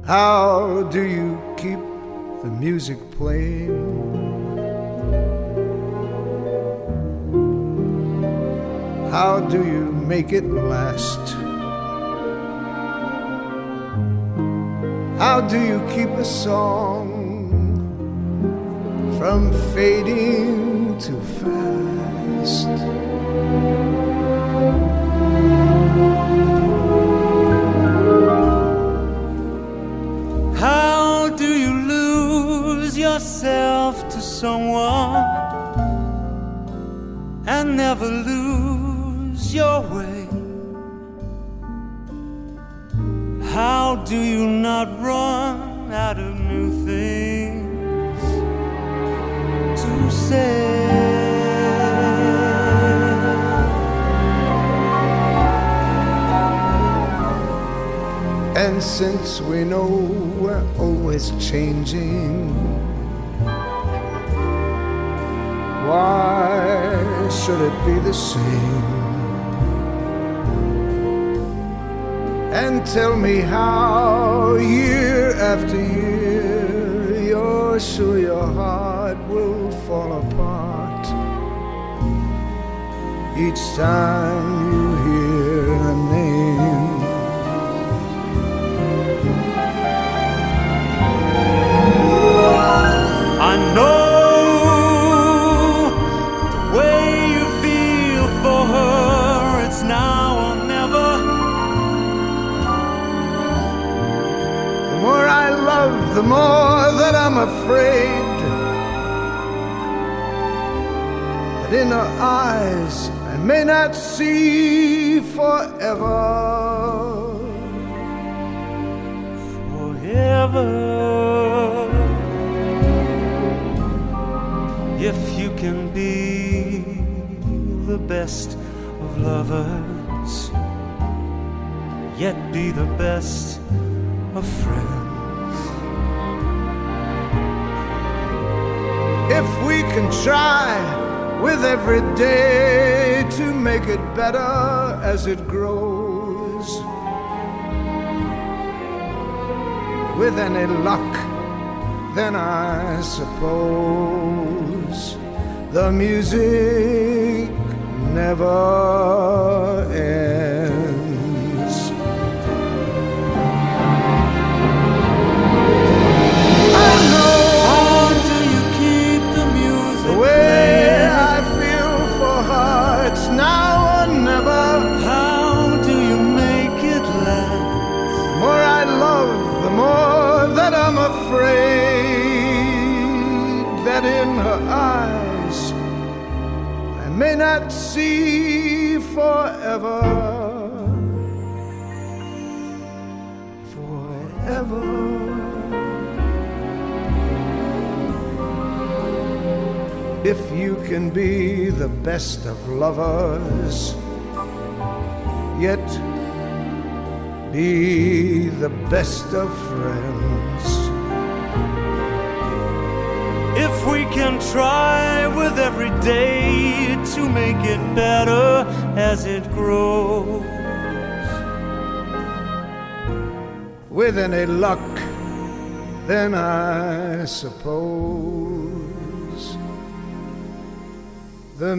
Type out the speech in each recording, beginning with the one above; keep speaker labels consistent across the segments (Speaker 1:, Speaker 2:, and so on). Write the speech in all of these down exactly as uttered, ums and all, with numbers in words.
Speaker 1: How do you keep the music playing? How do you make it last? How do you keep a song from fading too fast?
Speaker 2: How do you lose yourself to someone and never lose your way? How do you not run out of new things to say?
Speaker 1: And since we know we're always changing, why should it be the same? And tell me how year after year you're sure your heart will fall apart each time you hear a name.
Speaker 2: I know the way you feel for her, it's now or never.
Speaker 1: The more I love, the more that I'm afraid that in her eyes I may not see forever.
Speaker 2: Forever. If you can be the best of lovers, yet be the best of friends.
Speaker 1: If we can try with every day to make it better as it grows, with any luck, then I suppose the music never ends. I know.
Speaker 2: How do you keep the music
Speaker 1: The way
Speaker 2: playing?
Speaker 1: I feel for her, it's now or never.
Speaker 2: How do you make it last?
Speaker 1: The more I love, the more that I'm afraid that in her eyes I may not see forever. Forever. If you can be the best of lovers, yet be the best of friends.
Speaker 2: If we can try with every day to make it better as it grows,
Speaker 1: With any luck, then I suppose the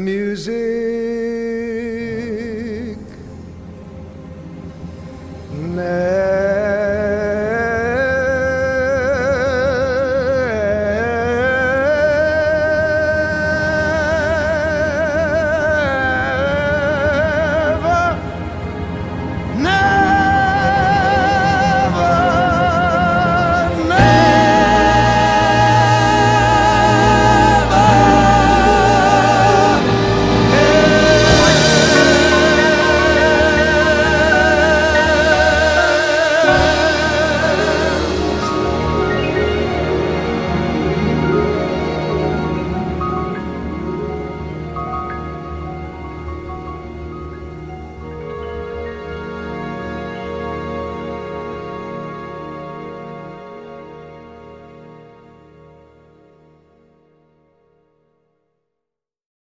Speaker 1: music never